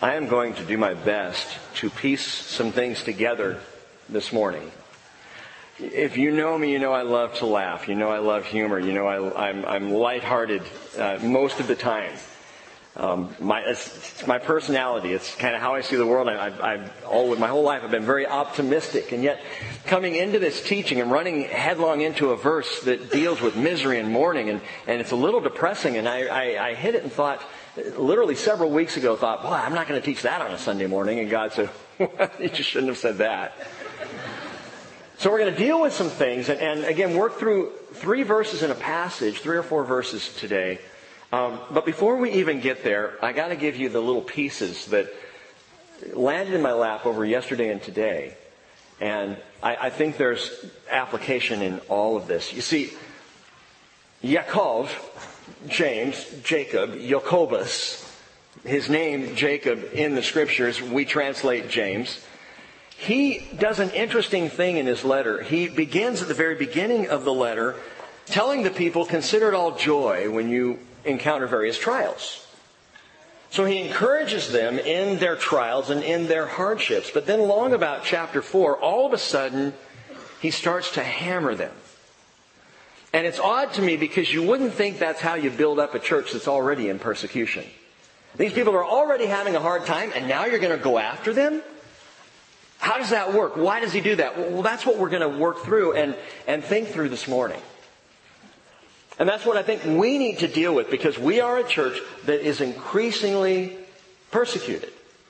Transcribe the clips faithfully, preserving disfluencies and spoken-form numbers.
I am going to do my best to piece some things together this morning. If you know me, you know I love to laugh. You know I love humor. You know I, I'm, I'm lighthearted uh, most of the time. Um, my, it's, it's my personality. It's kind of how I see the world. I, I, I've all, my whole life I've been very optimistic, and yet coming into this teaching and running headlong into a verse that deals with misery and mourning, and, and it's a little depressing. And I, I, I hit it and thought, literally several weeks ago, thought, boy, I'm not going to teach that on a Sunday morning. And God said, well, you just shouldn't have said that. So we're going to deal with some things, and, and again, work through three verses in a passage, three or four verses today. Um, but before we even get there, I got to give you the little pieces that landed in my lap over yesterday and today. And I, I think there's application in all of this. You see, Yaakov, James, Jacob, Jacobus, his name Jacob in the scriptures, we translate James. He does an interesting thing in his letter. He begins at the very beginning of the letter telling the people, consider it all joy when you encounter various trials. So he encourages them in their trials and in their hardships. But then along about chapter four, all of a sudden, he starts to hammer them. And it's odd to me because you wouldn't think that's how you build up a church that's already in persecution. These people are already having a hard time, and now you're going to go after them? How does that work? Why does he do that? Well, that's what we're going to work through and, and think through this morning. And that's what I think we need to deal with, because we are a church that is increasingly persecuted.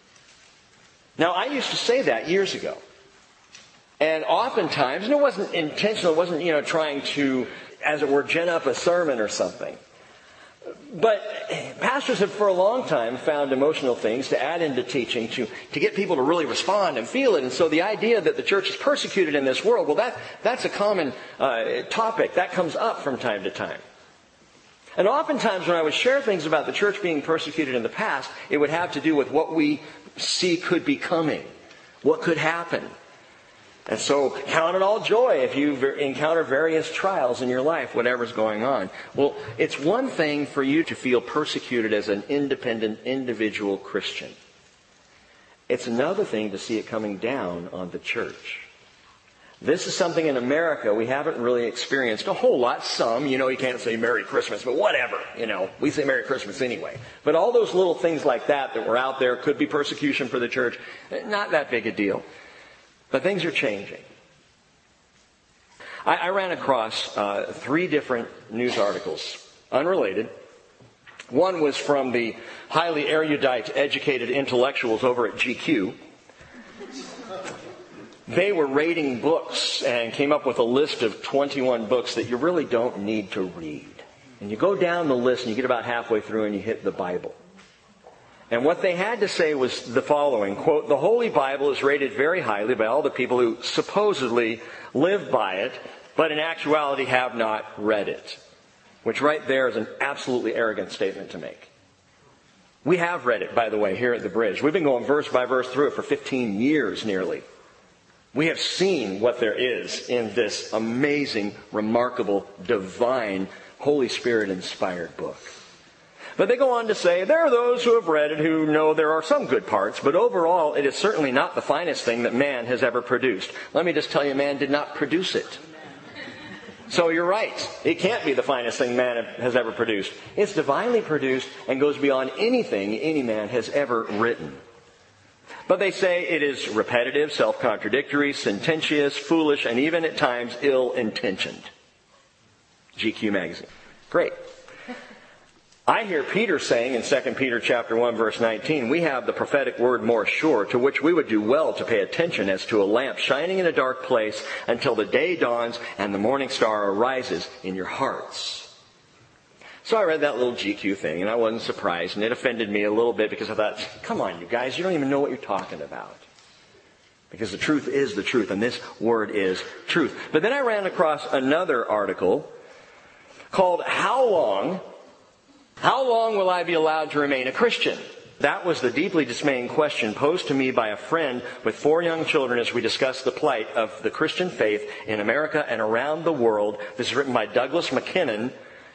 Now, I used to say that years ago. And oftentimes, and it wasn't intentional, it wasn't, you know, trying to, as it were, gin up a sermon or something. But pastors have for a long time found emotional things to add into teaching to, to get people to really respond and feel it. And so the idea that the church is persecuted in this world, well, that that's a common uh, topic. That comes up from time to time. And oftentimes when I would share things about the church being persecuted in the past, it would have to do with what we see could be coming, what could happen. And so count it all joy if you encounter various trials in your life, whatever's going on. Well, it's one thing for you to feel persecuted as an independent, individual Christian. It's another thing to see it coming down on the church. This is something in America we haven't really experienced a whole lot. Some, you know, you can't say Merry Christmas, but whatever, you know, we say Merry Christmas anyway. But all those little things like that that were out there could be persecution for the church. Not that big a deal. But things are changing. I, I ran across uh, three different news articles, unrelated. One was from the highly erudite, educated intellectuals over at G Q. They were rating books and came up with a list of twenty-one books that you really don't need to read. And you go down the list and you get about halfway through and you hit the Bible. And what they had to say was the following, quote, the Holy Bible is rated very highly by all the people who supposedly live by it, but in actuality have not read it. Which right there is an absolutely arrogant statement to make. We have read it, by the way, here at the Bridge. We've been going verse by verse through it for fifteen years nearly. We have seen what there is in this amazing, remarkable, divine, Holy Spirit-inspired book. But they go on to say, there are those who have read it who know there are some good parts, but overall it is certainly not the finest thing that man has ever produced. Let me just tell you, man did not produce it. So you're right. It can't be the finest thing man has ever produced. It's divinely produced and goes beyond anything any man has ever written. But they say it is repetitive, self-contradictory, sententious, foolish, and even at times ill-intentioned. G Q magazine. Great. I hear Peter saying in Second Peter chapter one, verse nineteen, we have the prophetic word more sure, to which we would do well to pay attention as to a lamp shining in a dark place until the day dawns and the morning star arises in your hearts. So I read that little G Q thing, and I wasn't surprised, and it offended me a little bit because I thought, come on, you guys, you don't even know what you're talking about. Because the truth is the truth, and this word is truth. But then I ran across another article called How Long... How long will I be allowed to remain a Christian? That was the deeply dismaying question posed to me by a friend with four young children as we discussed the plight of the Christian faith in America and around the world. This is written by Douglas McKinnon.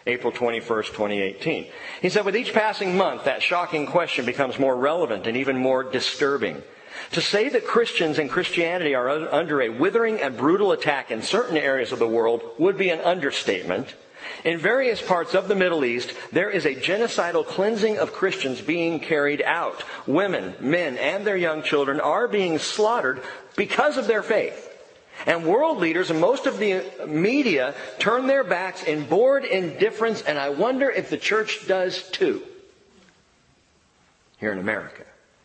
April twenty-first, twenty eighteen. He said, with each passing month, that shocking question becomes more relevant and even more disturbing. To say that Christians and Christianity are under a withering and brutal attack in certain areas of the world would be an understatement. In various parts of the Middle East, there is a genocidal cleansing of Christians being carried out. Women, men, and their young children are being slaughtered because of their faith. And world leaders and most of the media turn their backs in bored indifference, and I wonder if the church does too, here in America.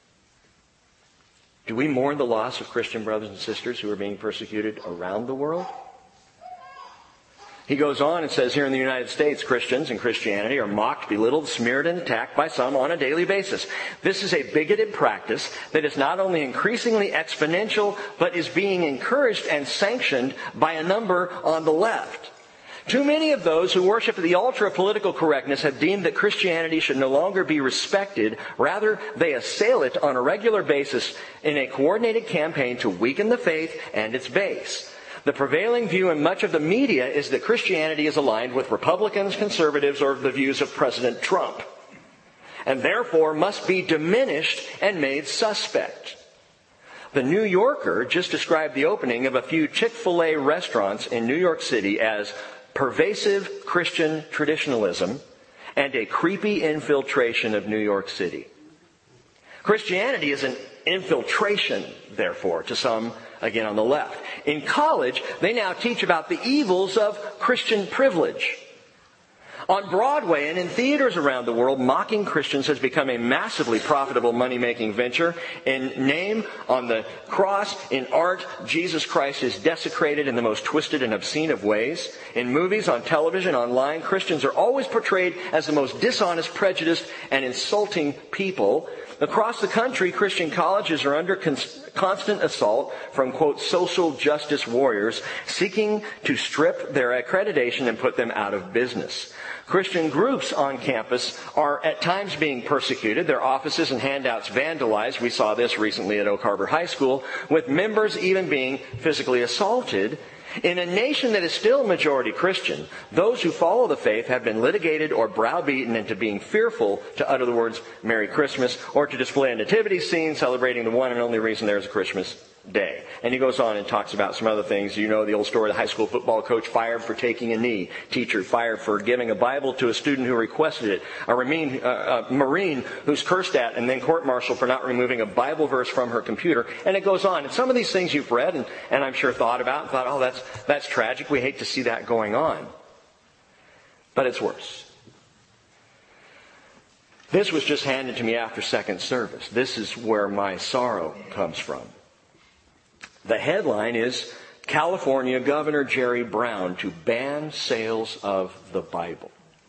Do we mourn the loss of Christian brothers and sisters who are being persecuted around the world? He goes on and says, here in the United States, Christians and Christianity are mocked, belittled, smeared, and attacked by some on a daily basis. This is a bigoted practice that is not only increasingly exponential, but is being encouraged and sanctioned by a number on the left. Too many of those who worship at the altar of political correctness have deemed that Christianity should no longer be respected. Rather, they assail it on a regular basis in a coordinated campaign to weaken the faith and its base. The prevailing view in much of the media is that Christianity is aligned with Republicans, conservatives, or the views of President Trump, and therefore must be diminished and made suspect. The New Yorker just described the opening of a few Chick-fil-A restaurants in New York City as pervasive Christian traditionalism and a creepy infiltration of New York City. Christianity is an infiltration, therefore, to some, again, on the left. In college, they now teach about the evils of Christian privilege. On Broadway and in theaters around the world, mocking Christians has become a massively profitable money-making venture. In name, on the cross, in art, Jesus Christ is desecrated in the most twisted and obscene of ways. In movies, on television, online, Christians are always portrayed as the most dishonest, prejudiced, and insulting people. Across the country, Christian colleges are under cons- constant assault from, quote, social justice warriors seeking to strip their accreditation and put them out of business. Christian groups on campus are at times being persecuted, their offices and handouts vandalized. We saw this recently at Oak Harbor High School, with members even being physically assaulted. In a nation that is still majority Christian, those who follow the faith have been litigated or browbeaten into being fearful to utter the words Merry Christmas or to display a nativity scene celebrating the one and only reason there is a Christmas day. And he goes on and talks about some other things. You know the old story of the high school football coach fired for taking a knee, teacher fired for giving a Bible to a student who requested it, a Marine, uh, a Marine who's cursed at and then court-martialed for not removing a Bible verse from her computer. And it goes on. And some of these things you've read and, and I'm sure thought about and thought, oh, that's, that's tragic. We hate to see that going on. But it's worse. This was just handed to me after second service. This is where my sorrow comes from. The headline is, California Governor Jerry Brown to ban sales of the Bible.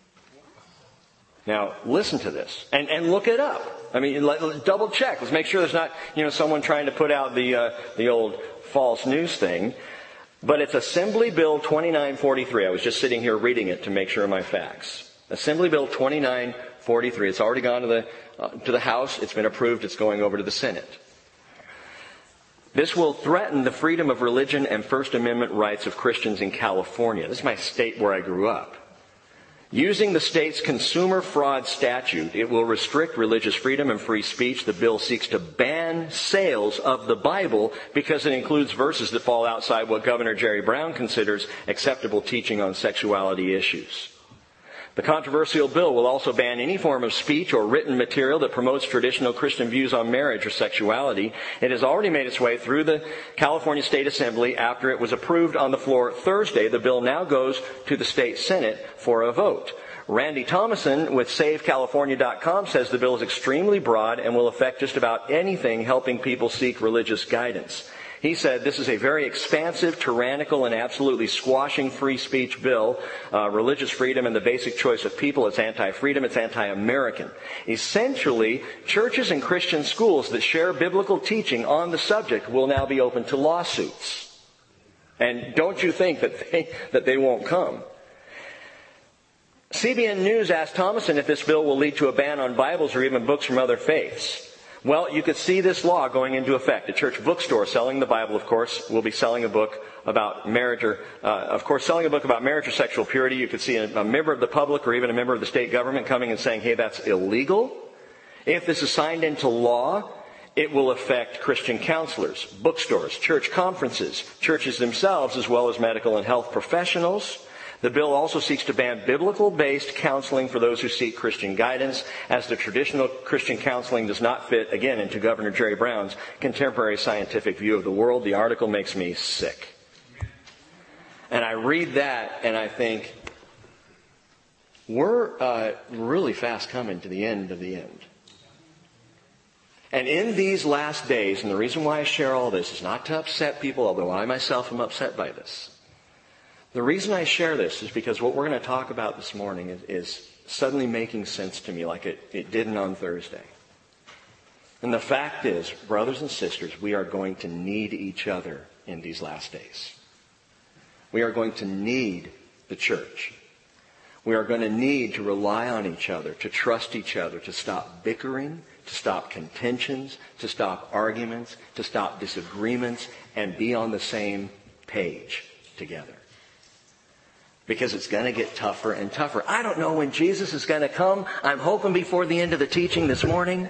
Now, listen to this and, and look it up. I mean, let, let, double check. Let's make sure there's not, you know, someone trying to put out the uh, the old false news thing. But it's Assembly Bill twenty-nine forty-three. I was just sitting here reading it to make sure of my facts. Assembly Bill twenty-nine forty-three. It's already gone to the uh, to the House. It's been approved. It's going over to the Senate. This will threaten the freedom of religion and First Amendment rights of Christians in California. This is my state where I grew up. Using the state's consumer fraud statute, it will restrict religious freedom and free speech. The bill seeks to ban sales of the Bible because it includes verses that fall outside what Governor Jerry Brown considers acceptable teaching on sexuality issues. The controversial bill will also ban any form of speech or written material that promotes traditional Christian views on marriage or sexuality. It has already made its way through the California State Assembly after it was approved on the floor Thursday. The bill now goes to the state Senate for a vote. Randy Thomason with Save California dot com says the bill is extremely broad and will affect just about anything helping people seek religious guidance. He said this is a very expansive, tyrannical, and absolutely squashing free speech bill. Uh, religious freedom and the basic choice of people. It's anti-freedom. It's anti-American. Essentially, churches and Christian schools that share biblical teaching on the subject will now be open to lawsuits. And don't you think that they, that they won't come. C B N News asked Thomason if this bill will lead to a ban on Bibles or even books from other faiths. Well, you could see this law going into effect. A church bookstore selling the Bible, of course, will be selling a book about marriage or, uh, of course, selling a book about marriage or sexual purity. You could see a, a member of the public or even a member of the state government coming and saying, hey, that's illegal. If this is signed into law, it will affect Christian counselors, bookstores, church conferences, churches themselves, as well as medical and health professionals. The bill also seeks to ban biblical-based counseling for those who seek Christian guidance, as the traditional Christian counseling does not fit, again, into Governor Jerry Brown's contemporary scientific view of the world. The article makes me sick. And I read that and I think, we're uh, really fast coming to the end of the end. And in these last days, and the reason why I share all this is not to upset people, although I myself am upset by this. The reason I share this is because what we're going to talk about this morning is, is suddenly making sense to me like it, it didn't on Thursday. And the fact is, brothers and sisters, we are going to need each other in these last days. We are going to need the church. We are going to need to rely on each other, to trust each other, to stop bickering, to stop contentions, to stop arguments, to stop disagreements, and be on the same page together. Because it's going to get tougher and tougher. I don't know when Jesus is going to come. I'm hoping before the end of the teaching this morning.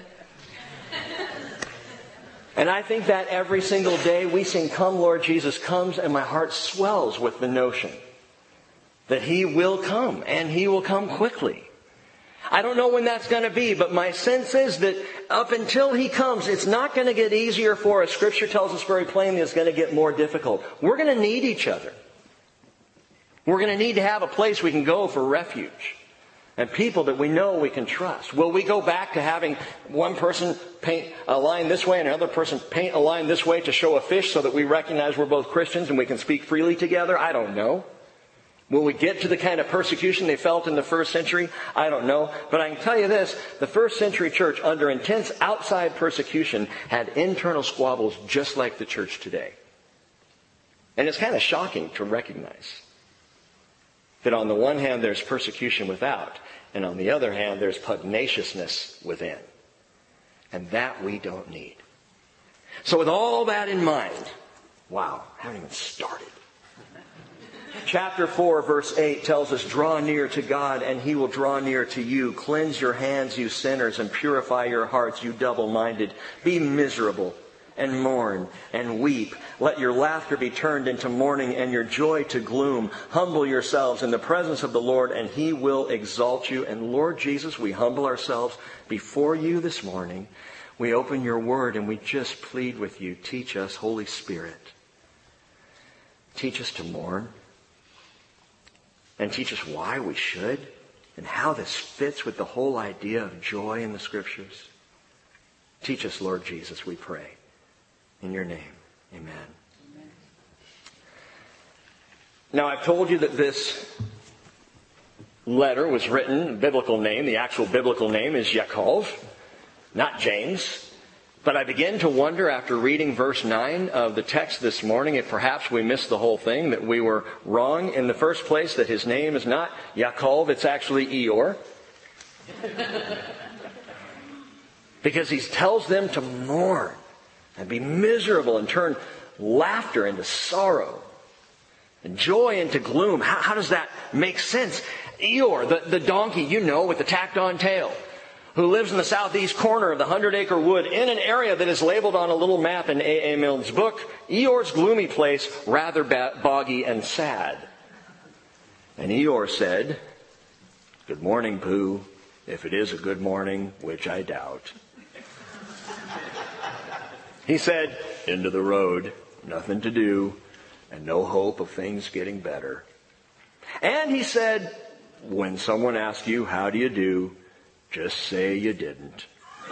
And I think that every single day we sing, "Come, Lord Jesus," comes, and my heart swells with the notion that He will come, and He will come quickly. I don't know when that's going to be, but my sense is that up until He comes, it's not going to get easier for us. Scripture tells us very plainly it's going to get more difficult. We're going to need each other. We're going to need to have a place we can go for refuge. And people that we know we can trust. Will we go back to having one person paint a line this way and another person paint a line this way to show a fish so that we recognize we're both Christians and we can speak freely together? I don't know. Will we get to the kind of persecution they felt in the first century? I don't know. But I can tell you this, the first century church, under intense outside persecution, had internal squabbles just like the church today. And it's kind of shocking to recognize that on the one hand there's persecution without, and on the other hand there's pugnaciousness within. And that we don't need. So with all that in mind, wow, I haven't even started. Chapter four, verse eight tells us, "Draw near to God, and He will draw near to you. Cleanse your hands, you sinners, and purify your hearts, you double-minded. Be miserable, and mourn, and weep. Let your laughter be turned into mourning, and your joy to gloom. Humble yourselves in the presence of the Lord, and He will exalt you." And Lord Jesus, we humble ourselves before you this morning. We open your word, and we just plead with you. Teach us, Holy Spirit. Teach us to mourn. And teach us why we should, and how this fits with the whole idea of joy in the Scriptures. Teach us, Lord Jesus, we pray. In your name, amen. Amen. Now, I've told you that this letter was written, biblical name, the actual biblical name is Yaakov, not James. But I begin to wonder after reading verse nine of the text this morning if perhaps we missed the whole thing, that we were wrong in the first place, that his name is not Yaakov, it's actually Eeyore. Because he tells them to mourn and be miserable and turn laughter into sorrow and joy into gloom. How, how does that make sense? Eeyore, the, the donkey, you know, with the tacked on tail, who lives in the southeast corner of the hundred-acre wood in an area that is labeled on a little map in A A. Milne's book, Eeyore's gloomy place, rather boggy and sad. And Eeyore said, "Good morning, Pooh, if it is a good morning, which I doubt." He said, "Into the road, nothing to do, and no hope of things getting better." And he said, "When someone asks you, how do you do, just say you didn't."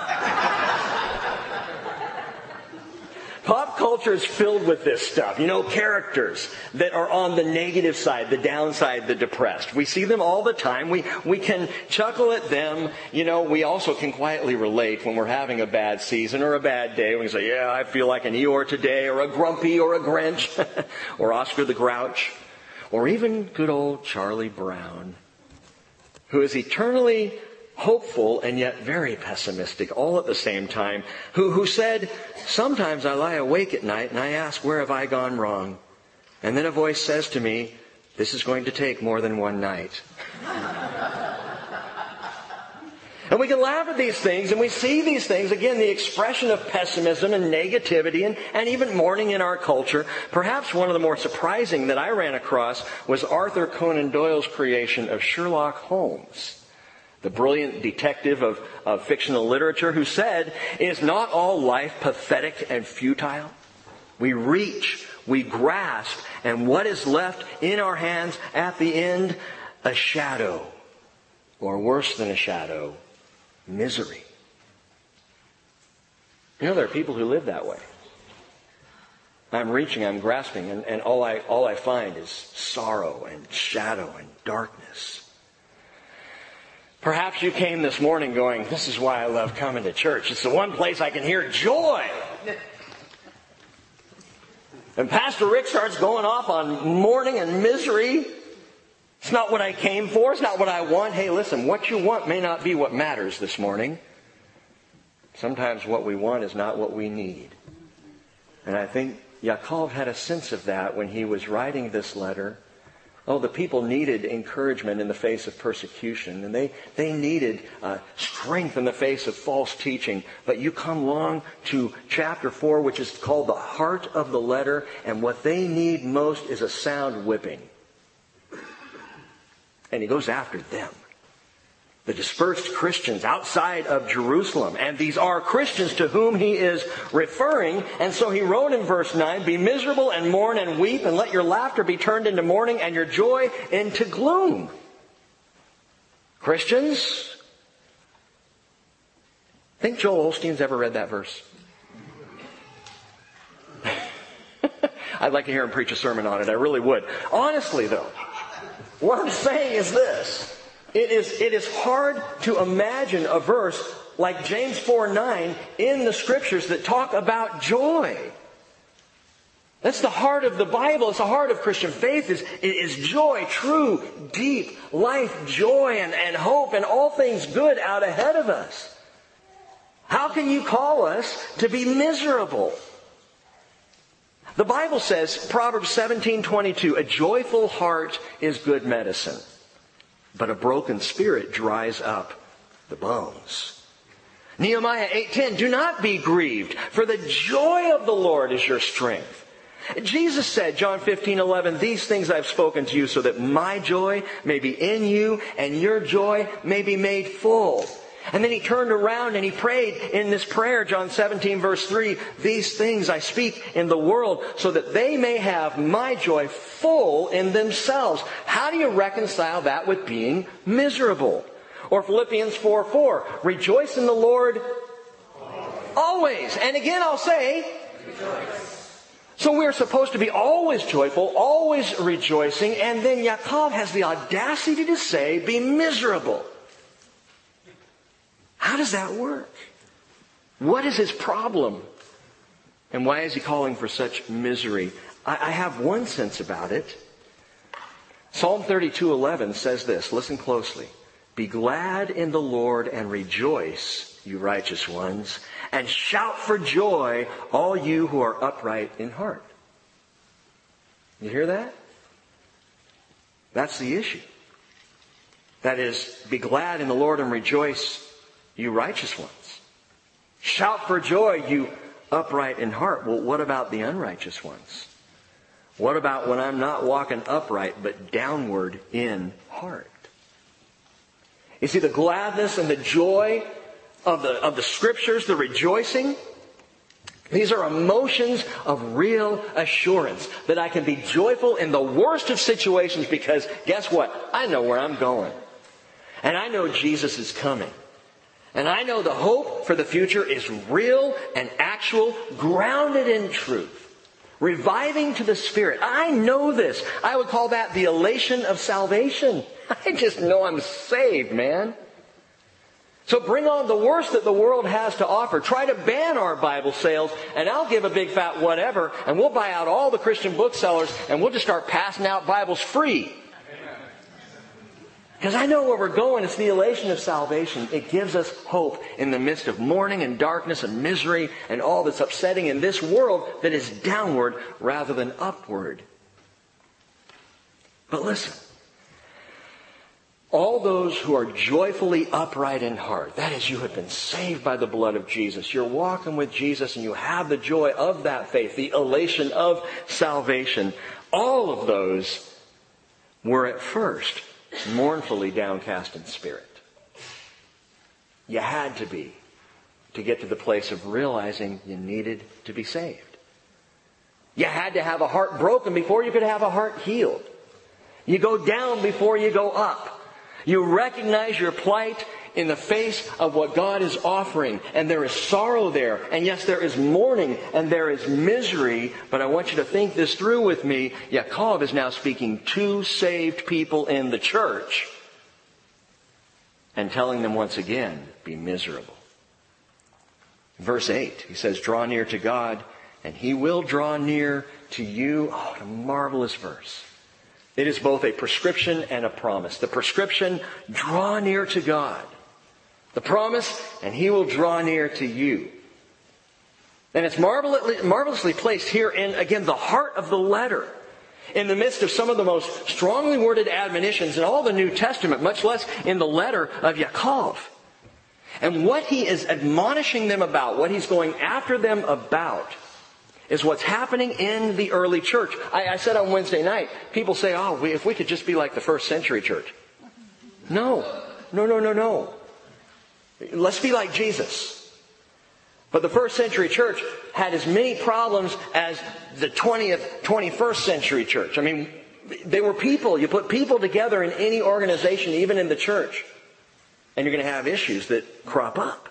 Pop culture is filled with this stuff. You know, characters that are on the negative side, the downside, the depressed. We see them all the time. We we can chuckle at them. You know, we also can quietly relate when we're having a bad season or a bad day. We can say, "Yeah, I feel like an Eeyore today," or a Grumpy, or a Grinch, or Oscar the Grouch, or even good old Charlie Brown, who is eternally hopeful and yet very pessimistic all at the same time, who, who said, sometimes I lie awake at night and I ask, where have I gone wrong? And then a voice says to me, this is going to take more than one night. And we can laugh at these things, and we see these things, again, the expression of pessimism and negativity and, and even mourning in our culture. Perhaps one of the more surprising that I ran across was Arthur Conan Doyle's creation of Sherlock Holmes, the brilliant detective of, of fictional literature, who said, is not all life pathetic and futile? We reach, we grasp, and what is left in our hands at the end? A shadow, or worse than a shadow, misery. You know, there are people who live that way. I'm reaching, I'm grasping, and, and all I all I find is sorrow and shadow and darkness. Perhaps you came this morning going, this is why I love coming to church. It's the one place I can hear joy. And Pastor Rick starts going off on mourning and misery. It's not what I came for. It's not what I want. Hey, listen, what you want may not be what matters this morning. Sometimes what we want is not what we need. And I think Yaakov had a sense of that when he was writing this letter. Oh, the people needed encouragement in the face of persecution. And they, they needed uh, strength in the face of false teaching. But you come along to chapter four, which is called the heart of the letter. And what they need most is a sound whipping. And he goes after them. The dispersed Christians outside of Jerusalem. And these are Christians to whom he is referring. And so he wrote in verse nine, be miserable and mourn and weep, and let your laughter be turned into mourning and your joy into gloom. Christians, think Joel Osteen's ever read that verse? I'd like to hear him preach a sermon on it. I really would. Honestly, though, what I'm saying is this. It is, it is hard to imagine a verse like James four nine in the Scriptures that talk about joy. That's the heart of the Bible. It's the heart of Christian faith is, is joy, true, deep life, joy and, and hope and all things good out ahead of us. How can you call us to be miserable? The Bible says, Proverbs seventeen twenty-two, a joyful heart is good medicine, but a broken spirit dries up the bones. Nehemiah eight ten, do not be grieved, for the joy of the Lord is your strength. Jesus said, John fifteen eleven, these things I've spoken to you so that my joy may be in you and your joy may be made full. And then he turned around and he prayed in this prayer, John seventeen verse three, these things I speak in the world so that they may have my joy full in themselves. How do you reconcile that with being miserable? Or Philippians four four, rejoice in the Lord always. And again I'll say, rejoice. So we're supposed to be always joyful, always rejoicing, and then Yaakov has the audacity to say, be miserable. How does that work? What is his problem? And why is he calling for such misery? I, I have one sense about it. Psalm thirty-two eleven says this. Listen closely. Be glad in the Lord and rejoice, you righteous ones, and shout for joy, all you who are upright in heart. You hear that? That's the issue. That is, be glad in the Lord and rejoice, you righteous ones. Shout for joy, you upright in heart. Well, what about the unrighteous ones? What about when I'm not walking upright but downward in heart? You see, the gladness and the joy of the, of the Scriptures, the rejoicing, these are emotions of real assurance that I can be joyful in the worst of situations because guess what? I know where I'm going. And I know Jesus is coming. And I know the hope for the future is real and actual, grounded in truth. Reviving to the Spirit. I know this. I would call that the elation of salvation. I just know I'm saved, man. So bring on the worst that the world has to offer. Try to ban our Bible sales, and I'll give a big fat whatever, and we'll buy out all the Christian booksellers, and we'll just start passing out Bibles free. Because I know where we're going. It's the elation of salvation. It gives us hope in the midst of mourning and darkness and misery and all that's upsetting in this world that is downward rather than upward. But listen. All those who are joyfully upright in heart, that is, you have been saved by the blood of Jesus. You're walking with Jesus and you have the joy of that faith, the elation of salvation. All of those were at first mournfully downcast in spirit. You had to be to get to the place of realizing you needed to be saved. You had to have a heart broken before you could have a heart healed. You go down before you go up. You recognize your plight in the face of what God is offering. And there is sorrow there. And yes, there is mourning and there is misery. But I want you to think this through with me. Yaakov is now speaking to saved people in the church and telling them once again, be miserable. Verse eight, he says, draw near to God and He will draw near to you. Oh, what a marvelous verse. It is both a prescription and a promise. The prescription, draw near to God. The promise, and He will draw near to you. And it's marvelously, marvelously placed here in, again, the heart of the letter. In the midst of some of the most strongly worded admonitions in all the New Testament, much less in the letter of Yaakov. And what he is admonishing them about, what he's going after them about, is what's happening in the early church. I, I said on Wednesday night, people say, oh, we, if we could just be like the first century church. No, no, no, no, no. Let's be like Jesus. But the first century church had as many problems as the twentieth, twenty-first century church. I mean, they were people. You put people together in any organization, even in the church, and you're going to have issues that crop up.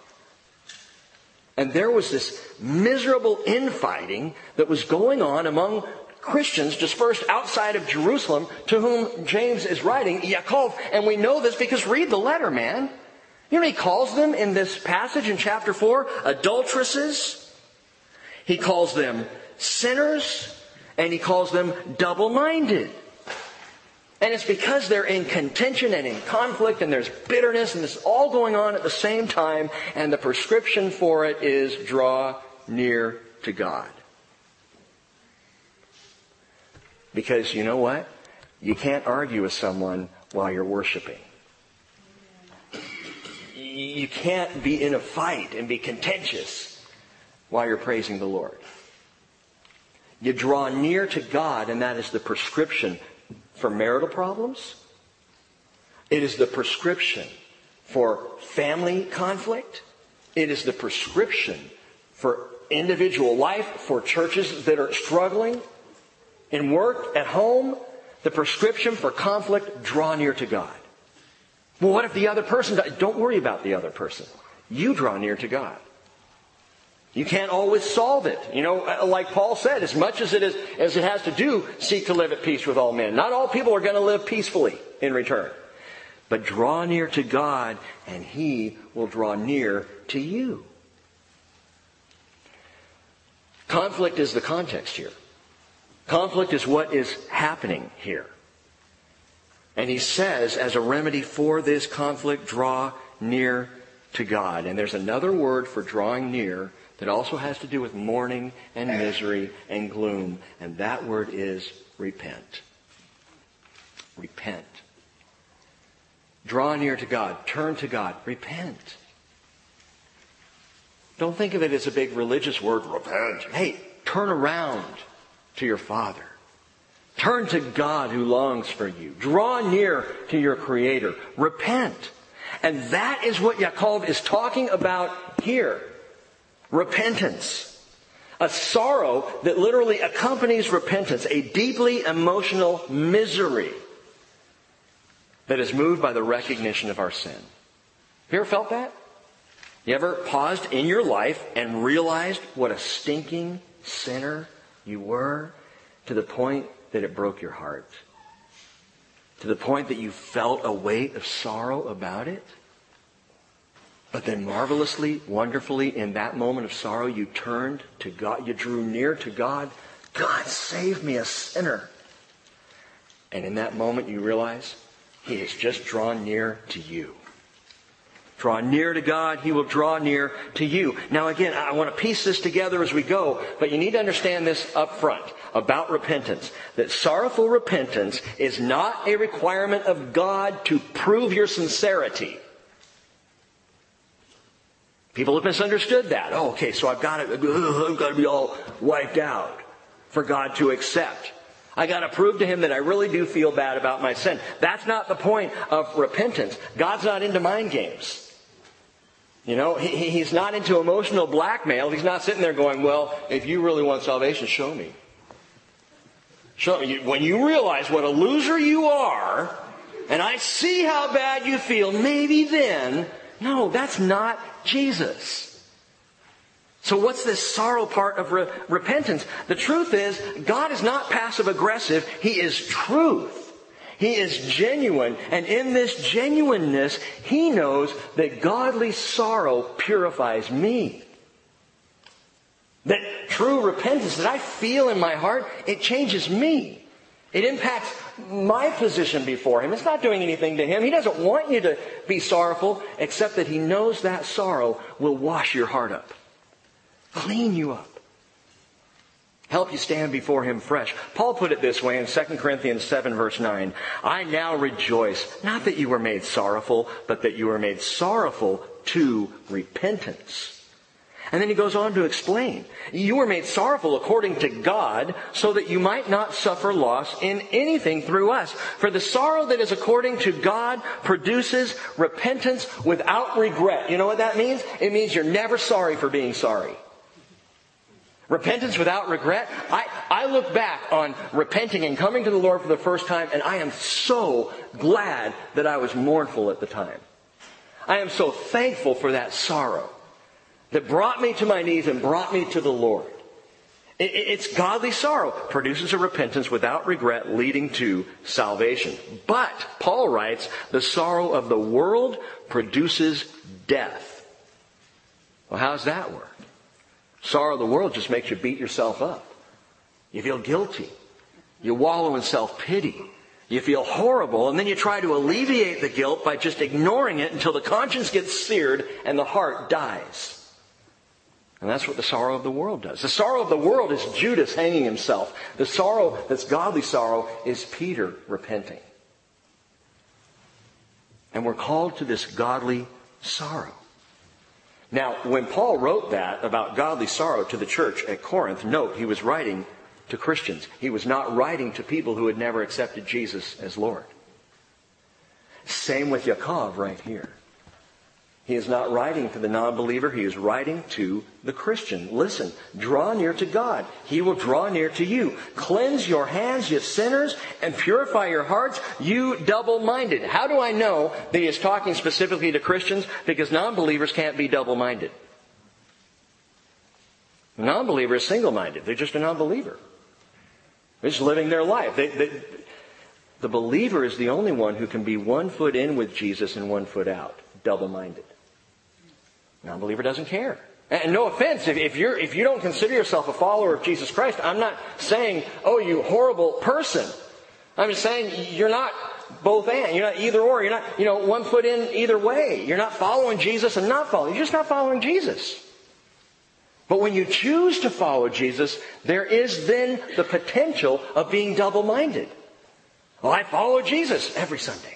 And there was this miserable infighting that was going on among Christians dispersed outside of Jerusalem to whom James is writing, Yaakov. And we know this because read the letter, man. You know, he calls them in this passage in chapter four, adulteresses. He calls them sinners. And he calls them double-minded. And it's because they're in contention and in conflict and there's bitterness and this is all going on at the same time. And the prescription for it is draw near to God. Because you know what? You can't argue with someone while you're worshiping. You can't be in a fight and be contentious while you're praising the Lord. You draw near to God, and that is the prescription for marital problems. It is the prescription for family conflict. It is the prescription for individual life, for churches that are struggling in work, at home. The prescription for conflict, draw near to God. Well, what if the other person does? Don't worry about the other person. You draw near to God. You can't always solve it. You know, like Paul said, as much as it is, as it has to do, seek to live at peace with all men. Not all people are going to live peacefully in return. But draw near to God, and He will draw near to you. Conflict is the context here. Conflict is what is happening here. And he says, as a remedy for this conflict, draw near to God. And there's another word for drawing near that also has to do with mourning and misery and gloom. And that word is repent. Repent. Draw near to God. Turn to God. Repent. Don't think of it as a big religious word, repent. Hey, turn around to your Father. Turn to God who longs for you. Draw near to your Creator. Repent. And that is what Yaakov is talking about here. Repentance. A sorrow that literally accompanies repentance. A deeply emotional misery that is moved by the recognition of our sin. Have you ever felt that? You ever paused in your life and realized what a stinking sinner you were to the point that it broke your heart? To the point that you felt a weight of sorrow about it? But then marvelously, wonderfully, in that moment of sorrow, you turned to God. You drew near to God. God, save me, a sinner. And in that moment you realize, He has just drawn near to you. Draw near to God, He will draw near to you. Now again, I want to piece this together as we go, but you need to understand this up front about repentance. That sorrowful repentance is not a requirement of God to prove your sincerity. People have misunderstood that. Oh, okay, so I've got to, I've got to be all wiped out for God to accept. I got to prove to Him that I really do feel bad about my sin. That's not the point of repentance. God's not into mind games. You know, he, He's not into emotional blackmail. He's not sitting there going, well, if you really want salvation, show me. Show me. When you realize what a loser you are, and I see how bad you feel, maybe then. No, that's not Jesus. So what's this sorrow part of re- repentance? The truth is, God is not passive aggressive. He is truth. He is genuine. And in this genuineness, He knows that godly sorrow purifies me. That true repentance that I feel in my heart, it changes me. It impacts my position before Him. It's not doing anything to Him. He doesn't want you to be sorrowful, except that He knows that sorrow will wash your heart up. Clean you up. Help you stand before Him fresh. Paul put it this way in Second Corinthians seven verse nine. I now rejoice, not that you were made sorrowful, but that you were made sorrowful to repentance. And then he goes on to explain. You were made sorrowful according to God, so that you might not suffer loss in anything through us. For the sorrow that is according to God produces repentance without regret. You know what that means? It means you're never sorry for being sorry. Repentance without regret. I, I look back on repenting and coming to the Lord for the first time, and I am so glad that I was mournful at the time. I am so thankful for that sorrow that brought me to my knees and brought me to the Lord. It, it, it's godly sorrow. Produces a repentance without regret leading to salvation. But, Paul writes, the sorrow of the world produces death. Well, how does that work? Sorrow of the world just makes you beat yourself up. You feel guilty. You wallow in self-pity. You feel horrible, and then you try to alleviate the guilt by just ignoring it until the conscience gets seared and the heart dies. And that's what the sorrow of the world does. The sorrow of the world is Judas hanging himself. The sorrow that's godly sorrow is Peter repenting. And we're called to this godly sorrow. Now, when Paul wrote that about godly sorrow to the church at Corinth, note, he was writing to Christians. He was not writing to people who had never accepted Jesus as Lord. Same with Yaakov right here. He is not writing to the non-believer. He is writing to the Christian. Listen, draw near to God. He will draw near to you. Cleanse your hands, you sinners, and purify your hearts, you double-minded. How do I know that he is talking specifically to Christians? Because non-believers can't be double-minded. A non-believer is single-minded. They're just a non-believer. They're just living their life. They, they, the believer is the only one who can be one foot in with Jesus and one foot out. Double-minded. Non-believer doesn't care. And no offense, if, if you're if you don't consider yourself a follower of Jesus Christ, I'm not saying, oh, you horrible person. I'm just saying you're not both and. You're not either or. You're not, you know, one foot in either way. You're not following Jesus and not following. You're just not following Jesus. But when you choose to follow Jesus, there is then the potential of being double-minded. Well, I follow Jesus every Sunday.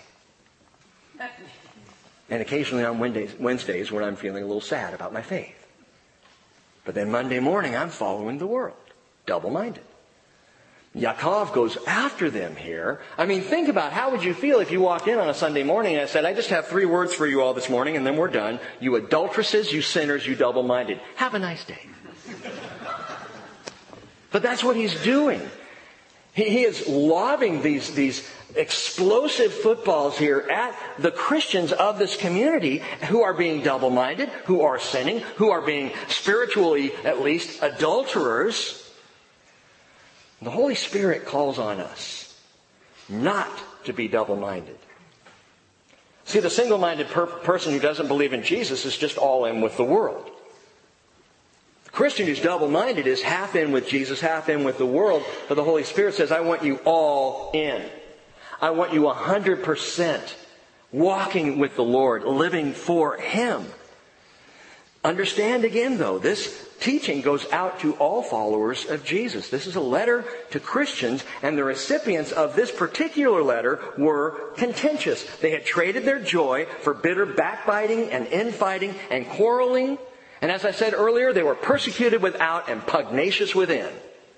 And occasionally on Wednesdays, Wednesdays when I'm feeling a little sad about my faith. But then Monday morning, I'm following the world. Double-minded. Yaakov goes after them here. I mean, think about how would you feel if you walked in on a Sunday morning and I said, I just have three words for you all this morning and then we're done. You adulteresses, you sinners, you double-minded. Have a nice day. But that's what he's doing. He, he is lobbing these, these explosive footballs here at the Christians of this community who are being double-minded, who are sinning, who are being spiritually, at least, adulterers. The Holy Spirit calls on us not to be double-minded. See, the single-minded per- person who doesn't believe in Jesus is just all in with the world. The Christian who's double-minded is half in with Jesus, half in with the world, but the Holy Spirit says, I want you all in. I want you one hundred percent walking with the Lord, living for Him. Understand again, though, this teaching goes out to all followers of Jesus. This is a letter to Christians, and the recipients of this particular letter were contentious. They had traded their joy for bitter backbiting and infighting and quarreling. And as I said earlier, they were persecuted without and pugnacious within.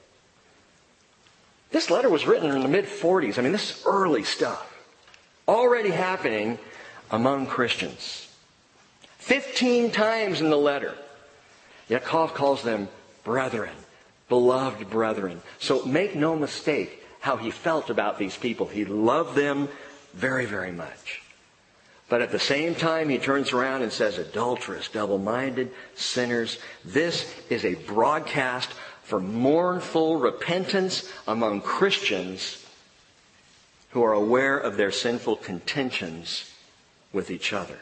This letter was written in the mid forties. I mean, this is early stuff. Already happening among Christians. Fifteen times in the letter, Yaakov calls them brethren, beloved brethren. So make no mistake how he felt about these people. He loved them very, very much. But at the same time, he turns around and says, adulterous, double-minded, sinners. This is a broadcast for mournful repentance among Christians who are aware of their sinful contentions with each other.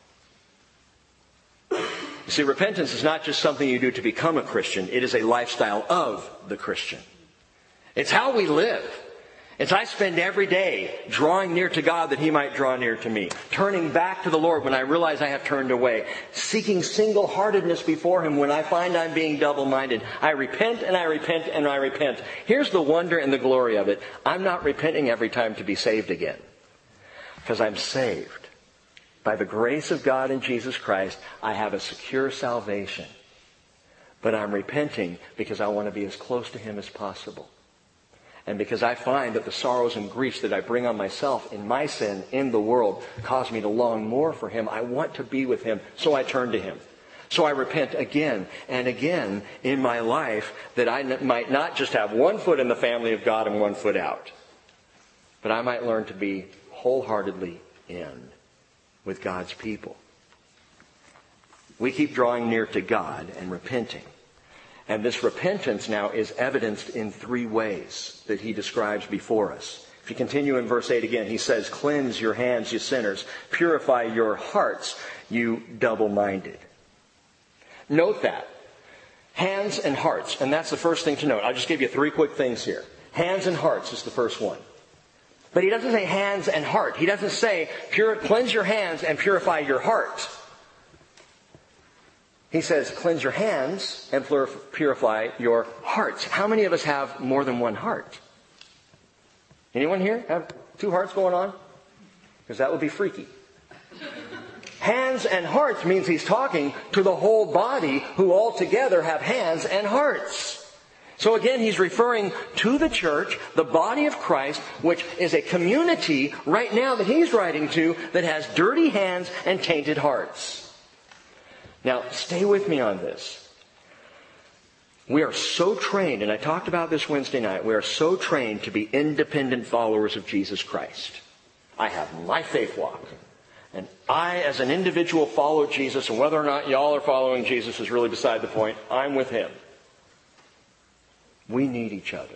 You see, repentance is not just something you do to become a Christian. It is a lifestyle of the Christian. It's how we live. It's I spend every day drawing near to God that He might draw near to me. Turning back to the Lord when I realize I have turned away. Seeking single-heartedness before Him when I find I'm being double-minded. I repent and I repent and I repent. Here's the wonder and the glory of it. I'm not repenting every time to be saved again. Because I'm saved. By the grace of God in Jesus Christ, I have a secure salvation. But I'm repenting because I want to be as close to Him as possible. And because I find that the sorrows and griefs that I bring on myself in my sin in the world cause me to long more for Him. I want to be with Him, so I turn to Him. So I repent again and again in my life that I might not just have one foot in the family of God and one foot out. But I might learn to be wholeheartedly in with God's people. We keep drawing near to God and repenting. And this repentance now is evidenced in three ways that he describes before us. If you continue in verse eight again, he says, cleanse your hands, you sinners. Purify your hearts, you double-minded. Note that. Hands and hearts. And that's the first thing to note. I'll just give you three quick things here. Hands and hearts is the first one. But he doesn't say hands and heart. He doesn't say pure, cleanse your hands and purify your heart. He says cleanse your hands and purify your hearts. How many of us have more than one heart? Anyone here have two hearts going on? Because that would be freaky. Hands and hearts means he's talking to the whole body who all together have hands and hearts. So again, he's referring to the church, the body of Christ, which is a community right now that he's writing to that has dirty hands and tainted hearts. Now, stay with me on this. We are so trained, and I talked about this Wednesday night, we are so trained to be independent followers of Jesus Christ. I have my faith walk. And I, as an individual, follow Jesus, and whether or not y'all are following Jesus is really beside the point. I'm with Him. We need each other.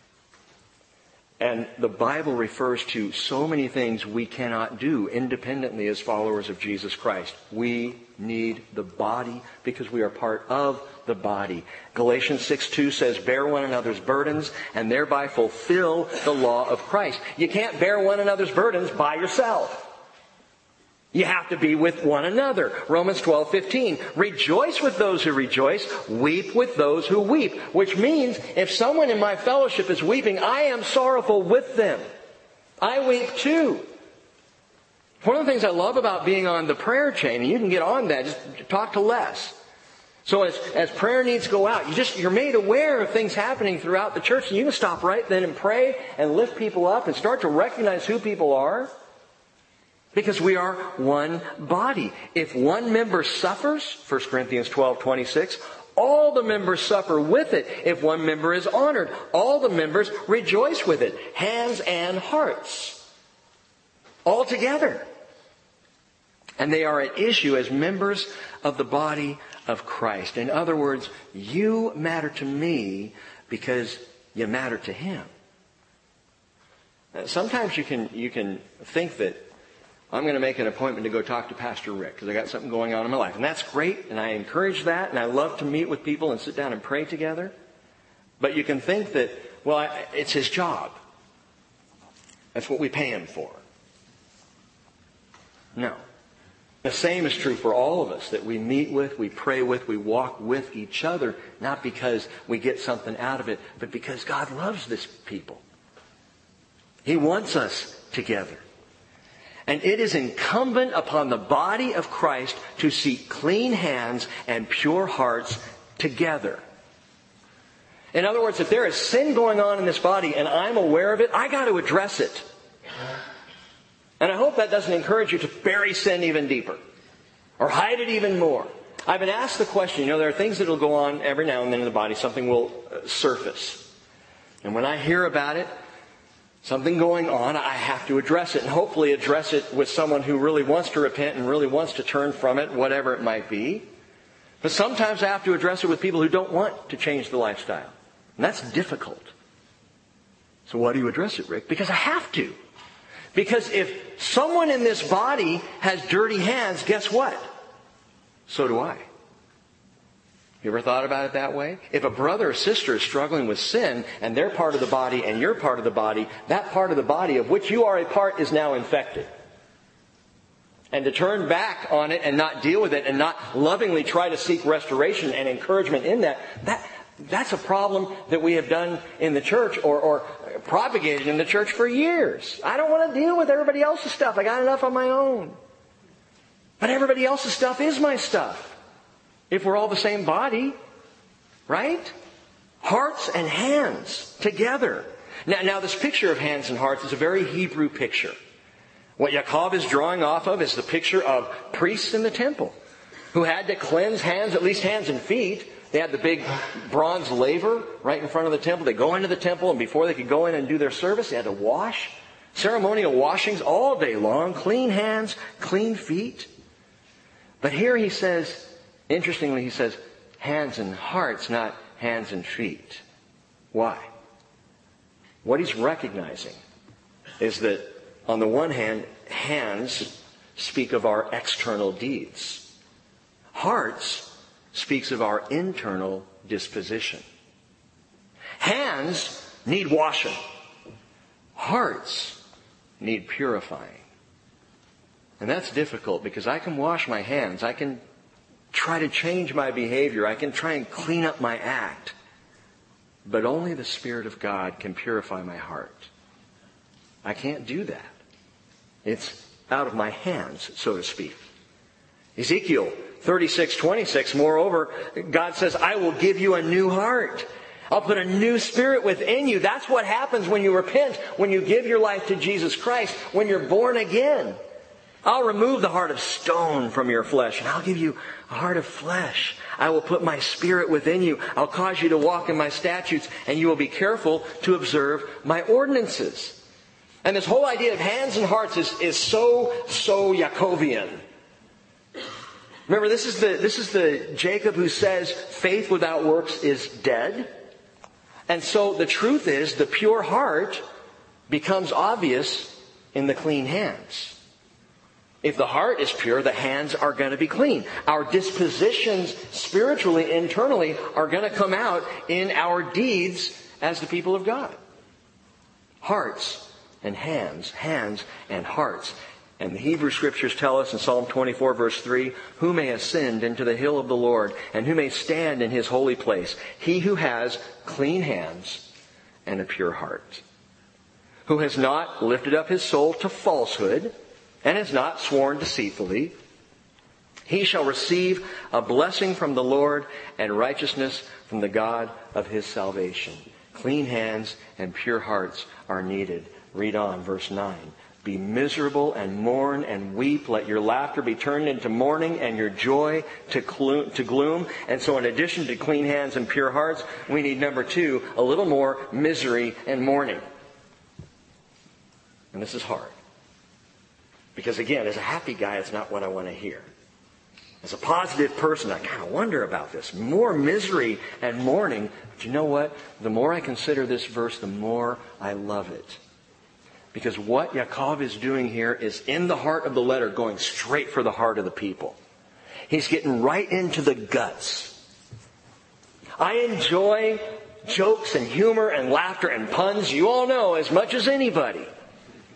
And the Bible refers to so many things we cannot do independently as followers of Jesus Christ. We need the body because we are part of the body. Galatians six two says, bear one another's burdens and thereby fulfill the law of Christ. You can't bear one another's burdens by yourself. You have to be with one another. Romans twelve fifteen. Rejoice with those who rejoice. Weep with those who weep. Which means if someone in my fellowship is weeping, I am sorrowful with them. I weep too. One of the things I love about being on the prayer chain, and you can get on that, just talk to Les. So as, as prayer needs go out, you just, you're made aware of things happening throughout the church, and you can stop right then and pray and lift people up and start to recognize who people are. Because we are one body. If one member suffers, First Corinthians twelve twenty-six, all the members suffer with it. If one member is honored, all the members rejoice with it. Hands and hearts. All together. And they are at issue as members of the body of Christ. In other words, you matter to me because you matter to Him. Sometimes you can, you can think that I'm going to make an appointment to go talk to Pastor Rick because I got something going on in my life. And that's great, and I encourage that, and I love to meet with people and sit down and pray together. But you can think that, well, I, it's his job. That's what we pay him for. No. The same is true for all of us, that we meet with, we pray with, we walk with each other, not because we get something out of it, but because God loves this people. He wants us together. And it is incumbent upon the body of Christ to seek clean hands and pure hearts together. In other words, if there is sin going on in this body and I'm aware of it, I got to address it. And I hope that doesn't encourage you to bury sin even deeper or hide it even more. I've been asked the question, you know, there are things that will go on every now and then in the body. Something will surface. And when I hear about it, something going on, I have to address it. And hopefully address it with someone who really wants to repent and really wants to turn from it, whatever it might be. But sometimes I have to address it with people who don't want to change the lifestyle. And that's difficult. So why do you address it, Rick? Because I have to. Because if someone in this body has dirty hands, guess what? So do I. You ever thought about it that way? If a brother or sister is struggling with sin and they're part of the body and you're part of the body, that part of the body of which you are a part is now infected. And to turn back on it and not deal with it and not lovingly try to seek restoration and encouragement in that, that That's a problem that we have done in the church or, or propagated in the church for years. I don't want to deal with everybody else's stuff. I got enough on my own. But everybody else's stuff is my stuff. If we're all the same body, right? Hearts and hands together. Now, now this picture of hands and hearts is a very Hebrew picture. What Yaakov is drawing off of is the picture of priests in the temple who had to cleanse hands, at least hands and feet. They had the big bronze laver right in front of the temple. They go into the temple, and before they could go in and do their service, they had to wash. Ceremonial washings all day long. Clean hands, clean feet. But here he says, interestingly, he says, hands and hearts, not hands and feet. Why? What he's recognizing is that, on the one hand, hands speak of our external deeds. Hearts speaks of our internal disposition. Hands need washing. Hearts need purifying. And that's difficult because I can wash my hands. I can try to change my behavior. I can try and clean up my act. But only the Spirit of God can purify my heart. I can't do that. It's out of my hands, so to speak. Ezekiel thirty-six twenty-six, moreover, God says, I will give you a new heart. I'll put a new spirit within you. That's what happens when you repent, when you give your life to Jesus Christ, when you're born again. I'll remove the heart of stone from your flesh, and I'll give you a heart of flesh. I will put my spirit within you. I'll cause you to walk in my statutes, and you will be careful to observe my ordinances. And this whole idea of hands and hearts is, is so, so Yacovian. Remember, this is the this is the Jacob who says faith without works is dead. And so the truth is the pure heart becomes obvious in the clean hands. If the heart is pure, the hands are going to be clean. Our dispositions spiritually, internally, are going to come out in our deeds as the people of God. Hearts and hands, hands and hearts. And the Hebrew Scriptures tell us in Psalm twenty-four verse three, who may ascend into the hill of the Lord, and who may stand in His holy place? He who has clean hands and a pure heart, who has not lifted up his soul to falsehood, and has not sworn deceitfully. He shall receive a blessing from the Lord and righteousness from the God of his salvation. Clean hands and pure hearts are needed. Read on, verse nine. Be miserable and mourn and weep. Let your laughter be turned into mourning and your joy to gloom. And so in addition to clean hands and pure hearts, we need, number two, a little more misery and mourning. And this is hard. Because again, as a happy guy, it's not what I want to hear. As a positive person, I kind of wonder about this. More misery and mourning. But you know what? The more I consider this verse, the more I love it. Because what Yaakov is doing here is in the heart of the letter going straight for the heart of the people. He's getting right into the guts. I enjoy jokes and humor and laughter and puns, you all know, as much as anybody.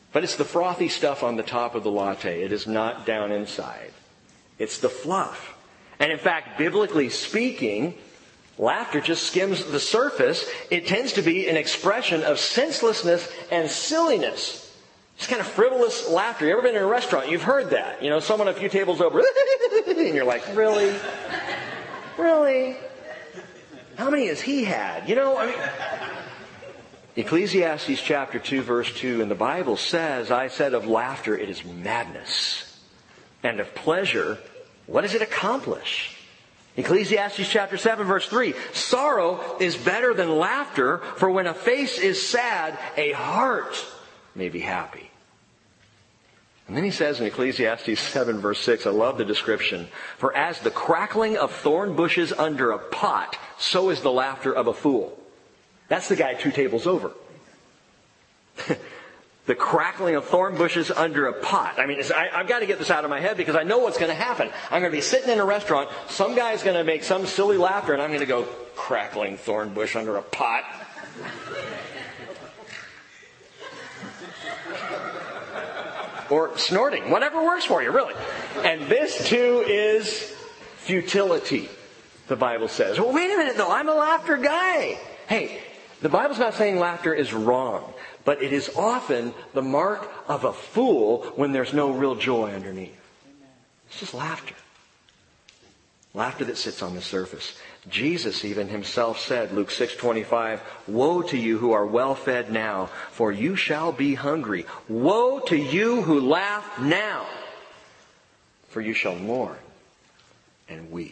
But it's the frothy stuff on the top of the latte. It is not down inside. It's the fluff. And in fact, biblically speaking, laughter just skims the surface. It tends to be an expression of senselessness and silliness. Just kind of frivolous laughter. You ever been in a restaurant? You've heard that. You know, someone a few tables over, and you're like, really? Really? How many has he had? You know, I mean... Ecclesiastes chapter two, verse two, and the Bible says, I said of laughter, it is madness. And of pleasure, what does it accomplish? Ecclesiastes chapter seven, verse three, sorrow is better than laughter, for when a face is sad, a heart may be happy. And then he says in Ecclesiastes seven, verse six, I love the description, for as the crackling of thorn bushes under a pot, so is the laughter of a fool. That's the guy two tables over. The crackling of thorn bushes under a pot. I mean, it's, I, I've got to get this out of my head because I know what's going to happen. I'm going to be sitting in a restaurant. Some guy's going to make some silly laughter, and I'm going to go, crackling thorn bush under a pot. Or snorting. Whatever works for you, really. And this, too, is futility, the Bible says. Well, wait a minute, though. I'm a laughter guy. Hey, the Bible's not saying laughter is wrong, but it is often the mark of a fool when there's no real joy underneath. It's just laughter. Laughter that sits on the surface. Jesus even himself said, Luke six twenty-five, woe to you who are well fed now, for you shall be hungry. Woe to you who laugh now, for you shall mourn and weep.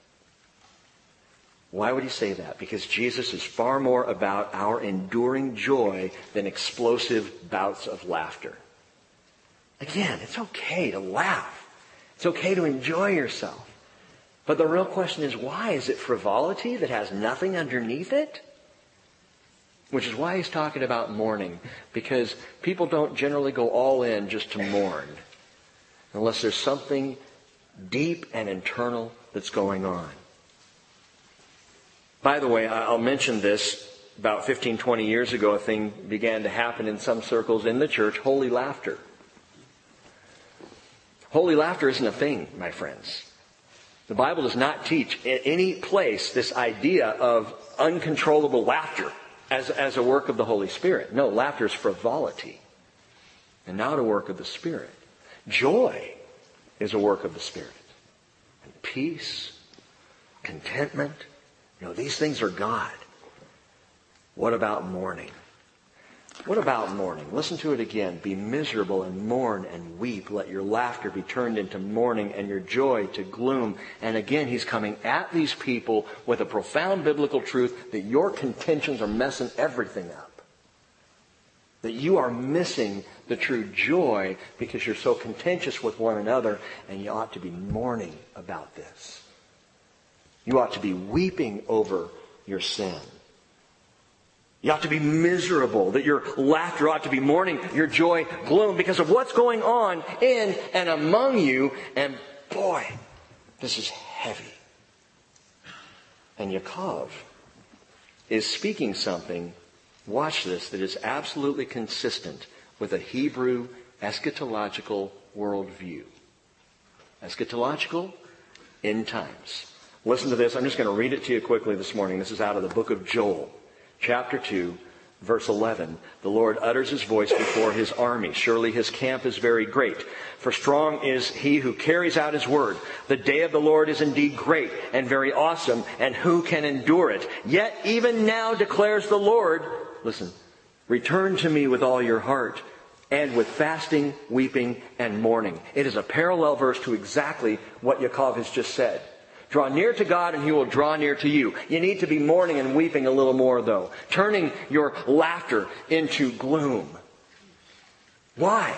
Why would he say that? Because Jesus is far more about our enduring joy than explosive bouts of laughter. Again, it's okay to laugh. It's okay to enjoy yourself. But the real question is, why? Is it frivolity that has nothing underneath it? Which is why he's talking about mourning. Because people don't generally go all in just to mourn, unless there's something deep and internal that's going on. By the way, I'll mention this. About fifteen, twenty years ago, a thing began to happen in some circles in the church, holy laughter. Holy laughter isn't a thing, my friends. The Bible does not teach in any place this idea of uncontrollable laughter as, as a work of the Holy Spirit. No, laughter is frivolity and not a work of the Spirit. Joy is a work of the Spirit. And peace, contentment, you know, these things are God. What about mourning? What about mourning? Listen to it again. Be miserable and mourn and weep. Let your laughter be turned into mourning and your joy to gloom. And again, he's coming at these people with a profound biblical truth that your contentions are messing everything up. That you are missing the true joy because you're so contentious with one another, and you ought to be mourning about this. You ought to be weeping over your sin. You ought to be miserable, that your laughter ought to be mourning, your joy gloom, because of what's going on in and among you. And boy, this is heavy. And Yaakov is speaking something, watch this, that is absolutely consistent with a Hebrew eschatological worldview. Eschatological, end times. Listen to this. I'm just going to read it to you quickly this morning. This is out of the book of Joel, chapter two, verse eleven. The Lord utters his voice before his army. Surely his camp is very great. For strong is he who carries out his word. The day of the Lord is indeed great and very awesome, and who can endure it? Yet even now declares the Lord, listen, return to me with all your heart, and with fasting, weeping, and mourning. It is a parallel verse to exactly what Yaakov has just said. Draw near to God and he will draw near to you. You need to be mourning and weeping a little more, though. Turning your laughter into gloom. Why?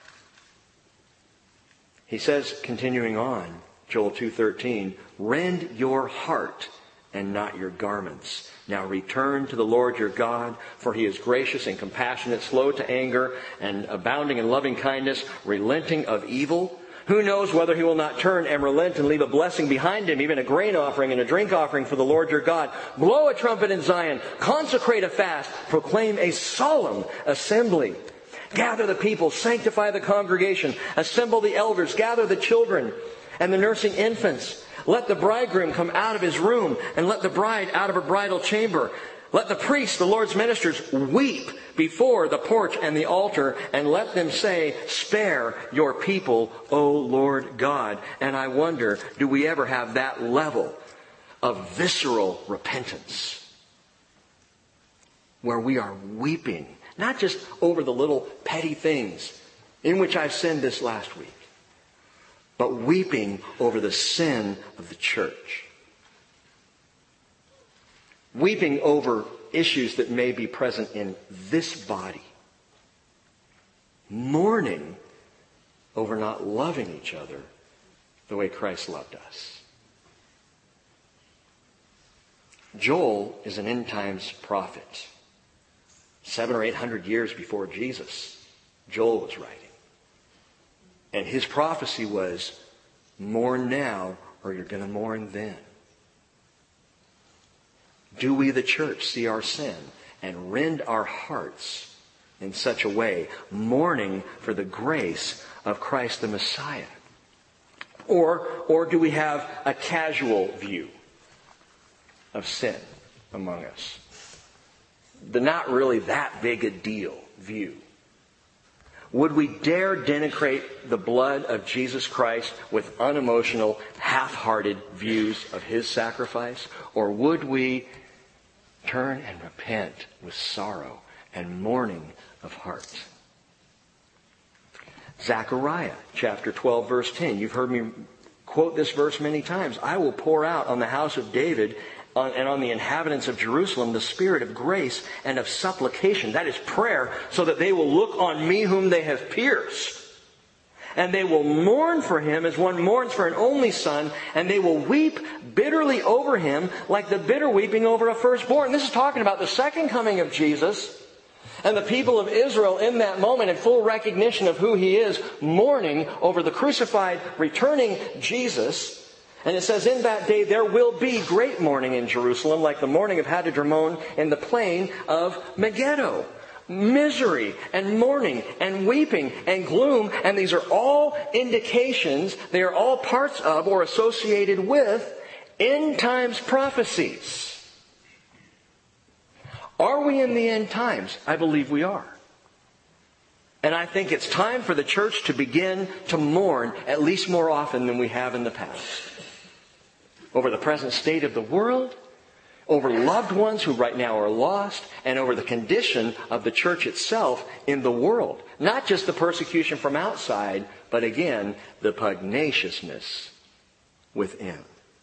He says, continuing on, Joel two thirteen, rend your heart and not your garments. Now return to the Lord your God, for he is gracious and compassionate, slow to anger, and abounding in loving kindness, relenting of evil. Who knows whether he will not turn and relent and leave a blessing behind him, even a grain offering and a drink offering for the Lord your God. Blow a trumpet in Zion. Consecrate a fast. Proclaim a solemn assembly. Gather the people, sanctify the congregation, assemble the elders, gather the children and the nursing infants. Let the bridegroom come out of his room, and let the bride out of her bridal chamber. Let the priests, the Lord's ministers, weep before the porch and the altar, and let them say, spare your people, O Lord God. And I wonder, do we ever have that level of visceral repentance where we are weeping, not just over the little petty things in which I've sinned this last week, but weeping over the sin of the church? Weeping over issues that may be present in this body. Mourning over not loving each other the way Christ loved us. Joel is an end times prophet. Seven or eight hundred years before Jesus, Joel was writing. And his prophecy was, mourn now or you're going to mourn then. Do we, the church, see our sin and rend our hearts in such a way, mourning for the grace of Christ the Messiah? Or, or do we have a casual view of sin among us? The not really that big a deal view. Would we dare denigrate the blood of Jesus Christ with unemotional, half-hearted views of His sacrifice? Or would we turn and repent with sorrow and mourning of heart? Zechariah chapter twelve verse ten. You've heard me quote this verse many times. I will pour out on the house of David and on the inhabitants of Jerusalem the spirit of grace and of supplication. That is prayer, so that they will look on me whom they have pierced. And they will mourn for him as one mourns for an only son, and they will weep bitterly over him like the bitter weeping over a firstborn. This is talking about the second coming of Jesus, and the people of Israel in that moment, in full recognition of who He is, mourning over the crucified, returning Jesus. And it says, in that day there will be great mourning in Jerusalem, like the mourning of Hadadrimmon in the plain of Megiddo. Misery and mourning and weeping and gloom. And these are all indications, they are all parts of or associated with end times prophecies. Are we in the end times? I believe we are. And I think it's time for the church to begin to mourn, at least more often than we have in the past, over the present state of the world, over loved ones who right now are lost, and over the condition of the church itself in the world. Not just the persecution from outside, but again, the pugnaciousness within.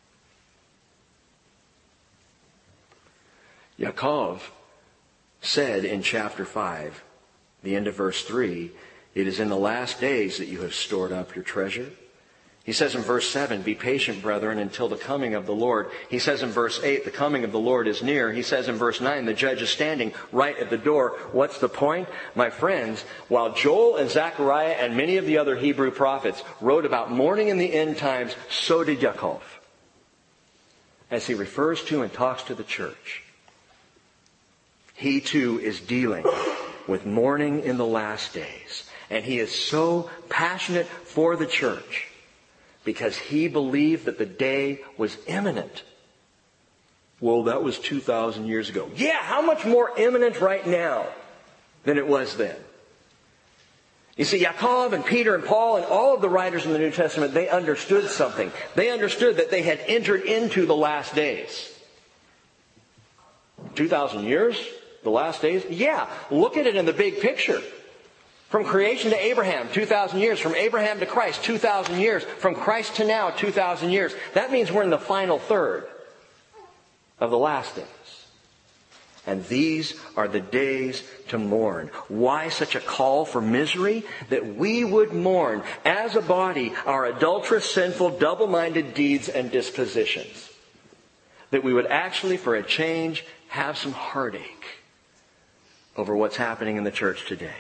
Yaakov said in chapter five, the end of verse three, it is in the last days that you have stored up your treasure. He says in verse seven, be patient, brethren, until the coming of the Lord. He says in verse eight, the coming of the Lord is near. He says in verse nine, the judge is standing right at the door. What's the point? My friends, while Joel and Zechariah and many of the other Hebrew prophets wrote about mourning in the end times, so did Yaakov, as he refers to and talks to the church. He too is dealing with mourning in the last days. And he is so passionate for the church because he believed that the day was imminent. Well, that was two thousand years ago. Yeah, how much more imminent right now than it was then? You see, Yaakov and Peter and Paul and all of the writers in the New Testament, they understood something. They understood that they had entered into the last days. two thousand years? The last days? Yeah, look at it in the big picture. From creation to Abraham, two thousand years. From Abraham to Christ, two thousand years. From Christ to now, two thousand years. That means we're in the final third of the last days. And these are the days to mourn. Why such a call for misery? That we would mourn as a body our adulterous, sinful, double-minded deeds and dispositions. That we would actually, for a change, have some heartache over what's happening in the church today.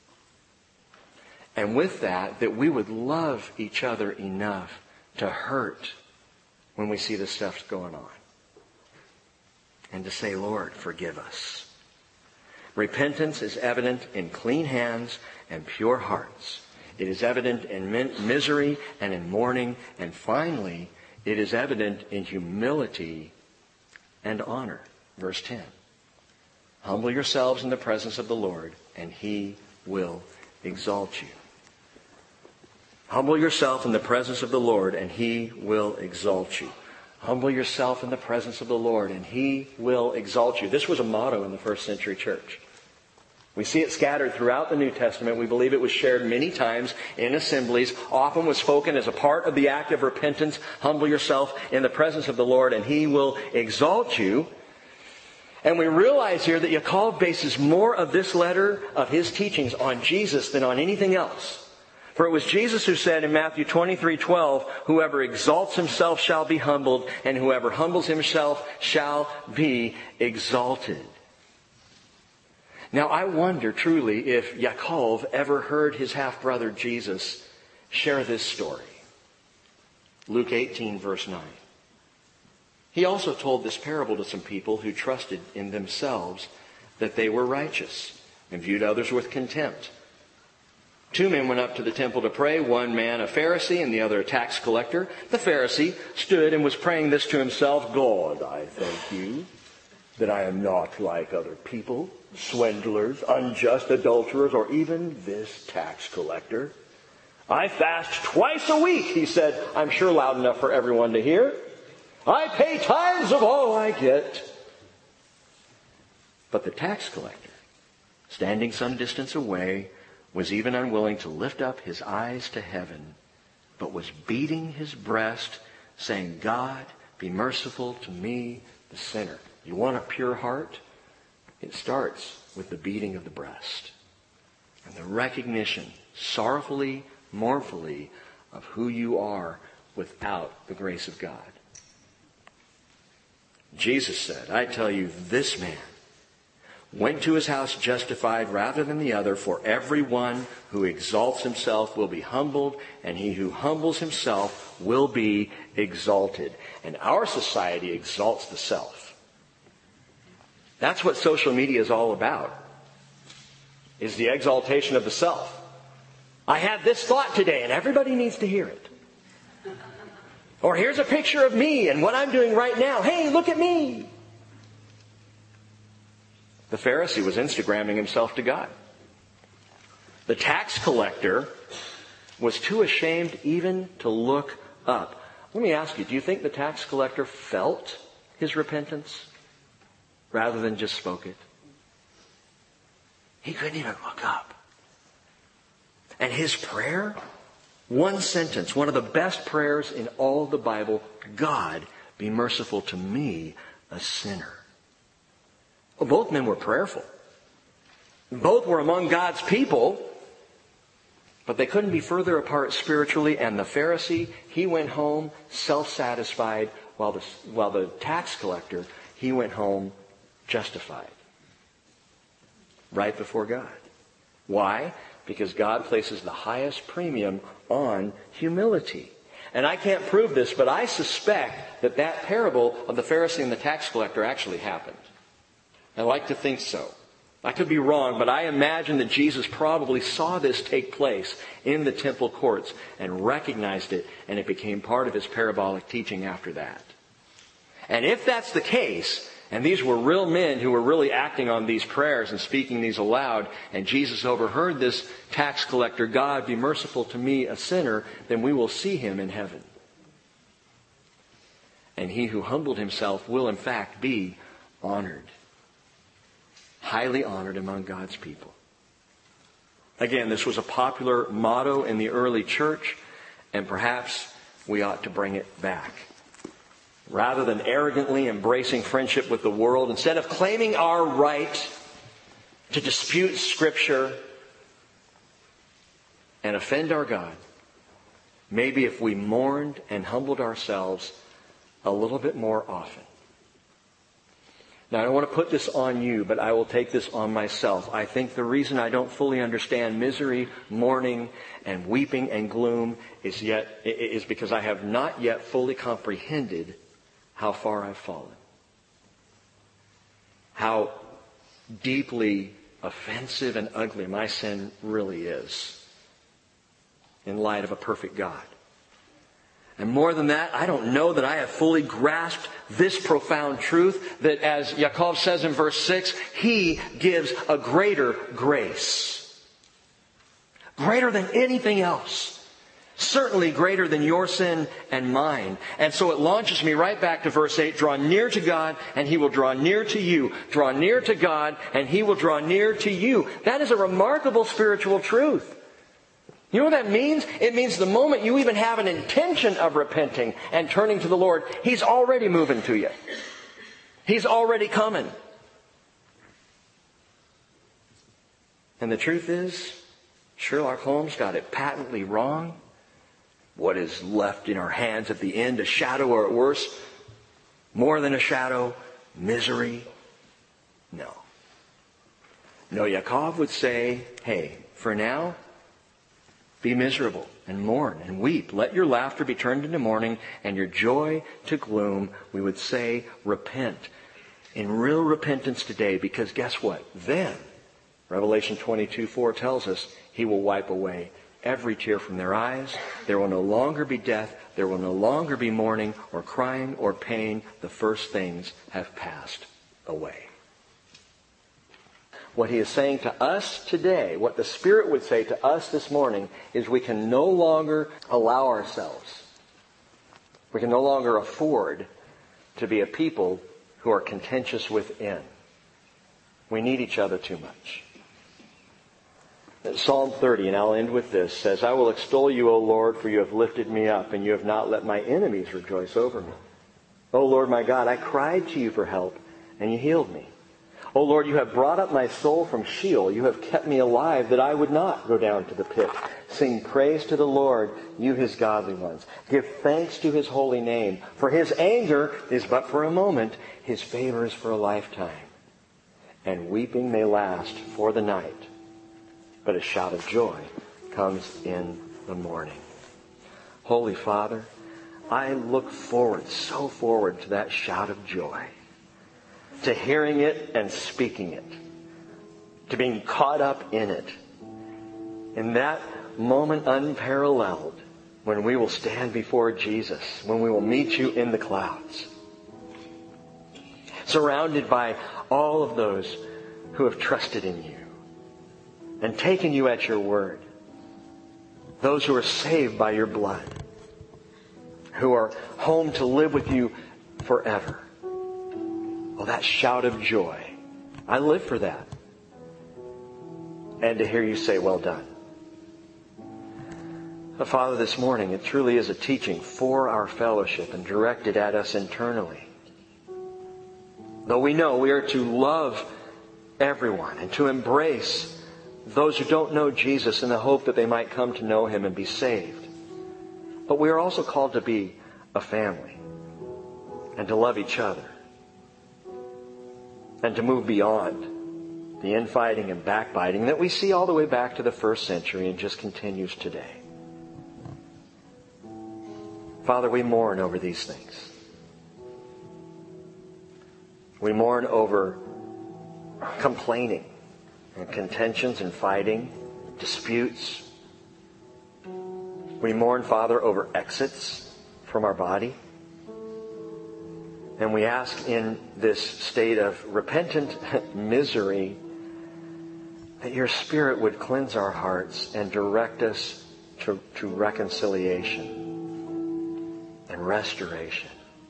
And with that, that we would love each other enough to hurt when we see this stuff going on. And to say, Lord, forgive us. Repentance is evident in clean hands and pure hearts. It is evident in misery and in mourning. And finally, it is evident in humility and honor. Verse ten. Humble yourselves in the presence of the Lord, and He will exalt you. Humble yourself in the presence of the Lord, and He will exalt you. Humble yourself in the presence of the Lord, and He will exalt you. This was a motto in the first century church. We see it scattered throughout the New Testament. We believe it was shared many times in assemblies. Often was spoken as a part of the act of repentance. Humble yourself in the presence of the Lord, and He will exalt you. And we realize here that Yaakov bases more of this letter, of his teachings, on Jesus than on anything else. For it was Jesus who said in Matthew twenty-three twelve, whoever exalts himself shall be humbled, and whoever humbles himself shall be exalted. Now I wonder truly if Yaakov ever heard his half-brother Jesus share this story. Luke eighteen verse nine. He also told this parable to some people who trusted in themselves that they were righteous and viewed others with contempt. Two men went up to the temple to pray, one man a Pharisee and the other a tax collector. The Pharisee stood and was praying this to himself, God, I thank you that I am not like other people, swindlers, unjust adulterers, or even this tax collector. I fast twice a week, he said, I'm sure loud enough for everyone to hear. I pay tithes of all I get. But the tax collector, standing some distance away, was even unwilling to lift up his eyes to heaven, but was beating his breast, saying, God, be merciful to me, the sinner. You want a pure heart? It starts with the beating of the breast and the recognition, sorrowfully, mournfully, of who you are without the grace of God. Jesus said, I tell you, this man went to his house justified rather than the other, for everyone who exalts himself will be humbled, and he who humbles himself will be exalted. And our society exalts the self. That's what social media is all about, is the exaltation of the self. I had this thought today, and everybody needs to hear it. Or here's a picture of me and what I'm doing right now. Hey, look at me. The Pharisee was Instagramming himself to God. The tax collector was too ashamed even to look up. Let me ask you, do you think the tax collector felt his repentance rather than just spoke it? He couldn't even look up. And his prayer, one sentence, one of the best prayers in all the Bible, God, be merciful to me, a sinner. Well, both men were prayerful. Both were among God's people, but they couldn't be further apart spiritually. And the Pharisee, he went home self-satisfied, while the, while the tax collector, he went home justified. Right before God. Why? Because God places the highest premium on humility. And I can't prove this, but I suspect that that parable of the Pharisee and the tax collector actually happened. I like to think so. I could be wrong, but I imagine that Jesus probably saw this take place in the temple courts and recognized it, and it became part of his parabolic teaching after that. And if that's the case, and these were real men who were really acting on these prayers and speaking these aloud, and Jesus overheard this tax collector, God, be merciful to me, a sinner, then we will see him in heaven. And he who humbled himself will in fact be honored. Highly honored among God's people. Again, this was a popular motto in the early church, and perhaps we ought to bring it back. Rather than arrogantly embracing friendship with the world, instead of claiming our right to dispute Scripture and offend our God, maybe if we mourned and humbled ourselves a little bit more often. Now, I don't want to put this on you, but I will take this on myself. I think the reason I don't fully understand misery, mourning, and weeping and gloom is yet is because I have not yet fully comprehended how far I've fallen. How deeply offensive and ugly my sin really is in light of a perfect God. And more than that, I don't know that I have fully grasped this profound truth that, as Yaakov says in verse six, He gives a greater grace. Greater than anything else. Certainly greater than your sin and mine. And so it launches me right back to verse eight. Draw near to God and He will draw near to you. Draw near to God and He will draw near to you. That is a remarkable spiritual truth. You know what that means? It means the moment you even have an intention of repenting and turning to the Lord, He's already moving to you. He's already coming. And the truth is, Sherlock Holmes got it patently wrong. What is left in our hands at the end, a shadow or at worst, more than a shadow, misery? No. No, Yaakov would say, hey, for now, be miserable and mourn and weep. Let your laughter be turned into mourning and your joy to gloom. We would say, repent. In real repentance today, because guess what? Then, Revelation twenty-two four tells us, He will wipe away every tear from their eyes. There will no longer be death. There will no longer be mourning or crying or pain. The first things have passed away. What He is saying to us today, what the Spirit would say to us this morning, is we can no longer allow ourselves, we can no longer afford to be a people who are contentious within. We need each other too much. Psalm thirty, and I'll end with this, says, I will extol you, O Lord, for you have lifted me up, and you have not let my enemies rejoice over me. O Lord my God, I cried to you for help, and you healed me. O Lord, you have brought up my soul from Sheol. You have kept me alive that I would not go down to the pit. Sing praise to the Lord, you His godly ones. Give thanks to His holy name. For His anger is but for a moment. His favor is for a lifetime. And weeping may last for the night, but a shout of joy comes in the morning. Holy Father, I look forward, so forward to that shout of joy. To hearing it and speaking it. To being caught up in it. In that moment unparalleled, when we will stand before Jesus, when we will meet you in the clouds. Surrounded by all of those who have trusted in you and taken you at your word. Those who are saved by your blood. Who are home to live with you forever. Oh, that shout of joy. I live for that. And to hear you say, well done. But Father, this morning, it truly is a teaching for our fellowship and directed at us internally. Though we know we are to love everyone and to embrace those who don't know Jesus in the hope that they might come to know Him and be saved. But we are also called to be a family and to love each other. And to move beyond the infighting and backbiting that we see all the way back to the first century and just continues today. Father, we mourn over these things. We mourn over complaining and contentions and fighting, disputes. We mourn, Father, over exits from our body. And we ask in this state of repentant misery that your Spirit would cleanse our hearts and direct us to, to reconciliation and restoration.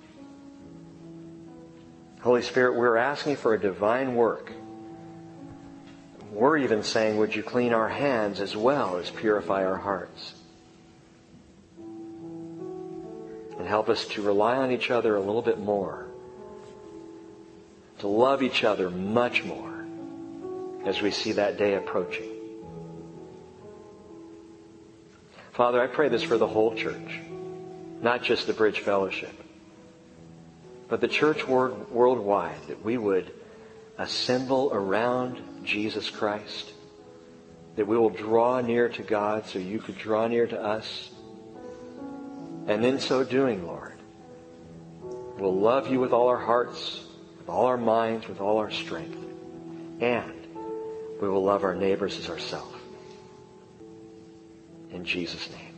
Holy Spirit, we're asking for a divine work. We're even saying, would you clean our hands as well as purify our hearts? And help us to rely on each other a little bit more. To love each other much more as we see that day approaching. Father, I pray this for the whole church. Not just the Bridge Fellowship. But the church worldwide. That we would assemble around Jesus Christ. That we will draw near to God so you could draw near to us. And in so doing, Lord, we'll love you with all our hearts, with all our minds, with all our strength. And we will love our neighbors as ourselves. In Jesus' name.